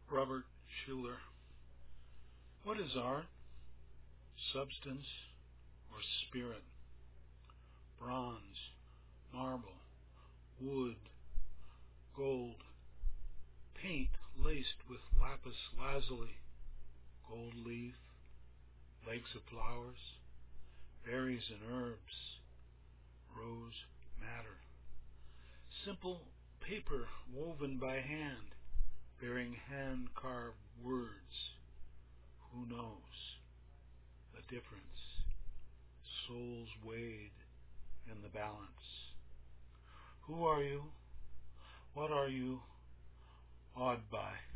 Robert Schuller. What is art? Substance or spirit? Bronze, marble, wood, gold, paint laced with lapis lazuli, gold leaf, lakes of flowers, berries and herbs, rose madder. Simple paper woven by hand, bearing hand-carved words. Who knows the difference? Souls weighed in the balance. Who are you? What are you awed by?